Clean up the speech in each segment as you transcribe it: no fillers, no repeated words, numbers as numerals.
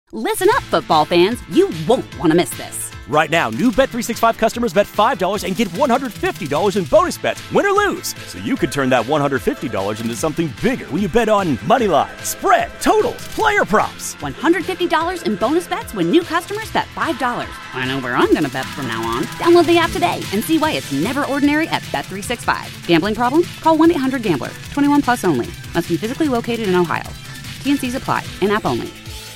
Listen up, football fans. You won't want to miss this. Right now, new Bet365 customers bet $5 and get $150 in bonus bets, win or lose. So you could turn that $150 into something bigger when you bet on money line, spread, totals, player props. $150 in bonus bets when new customers bet $5. I know where I'm going to bet from now on. Download the app today and see why it's never ordinary at Bet365. Gambling problem? Call 1-800-GAMBLER. 21 plus only. Must be physically located in Ohio. T&Cs apply. In-app only.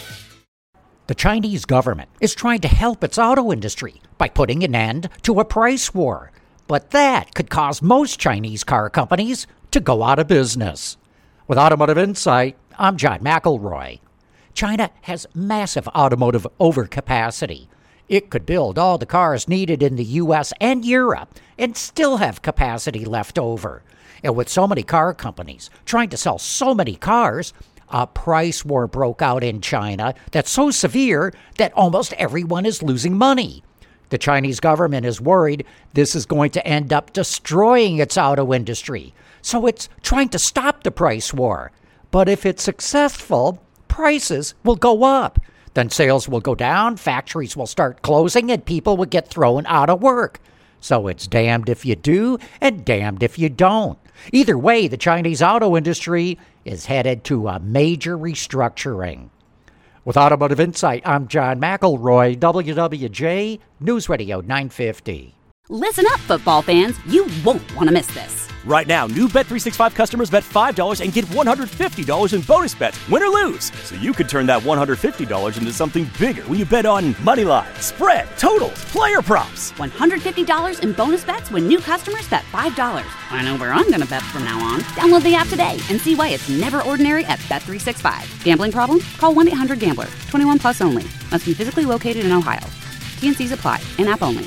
The Chinese government is trying to help its auto industry by putting an end to a price war. But that could cause most Chinese car companies to go out of business. With Automotive Insight, I'm John McElroy. China has massive automotive overcapacity. It could build all the cars needed in the U.S. and Europe and still have capacity left over. And with so many car companies trying to sell so many cars, a price war broke out in China that's so severe that almost everyone is losing money. The Chinese government is worried this is going to end up destroying its auto industry, so it's trying to stop the price war. But if it's successful, prices will go up. Then sales will go down, factories will start closing, and people will get thrown out of work. So it's damned if you do and damned if you don't. Either way, the Chinese auto industry is headed to a major restructuring. With Automotive Insight, I'm John McElroy, WWJ News Radio 950. Listen up, football fans. You won't want to miss this. Right now, new Bet365 customers bet $5 and get $150 in bonus bets, win or lose. So you could turn that $150 into something bigger when you bet on money line, spread, totals, player props. $150 in bonus bets when new customers bet $5. I know where I'm going to bet from now on. Download the app today and see why it's never ordinary at Bet365. Gambling problem? Call 1-800-GAMBLER. 21 plus only. Must be physically located in Ohio. T&Cs apply. In-app only.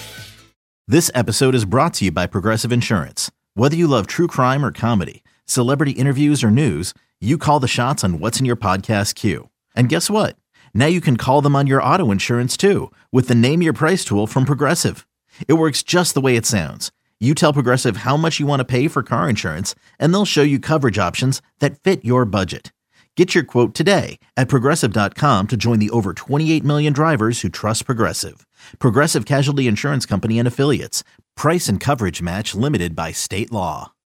This episode is brought to you by Progressive Insurance. Whether you love true crime or comedy, celebrity interviews or news, you call the shots on what's in your podcast queue. And guess what? Now you can call them on your auto insurance too with the Name Your Price tool from Progressive. It works just the way it sounds. You tell Progressive how much you want to pay for car insurance, and they'll show you coverage options that fit your budget. Get your quote today at Progressive.com to join the over 28 million drivers who trust Progressive. Progressive Casualty Insurance Company and Affiliates. Price and coverage match limited by state law.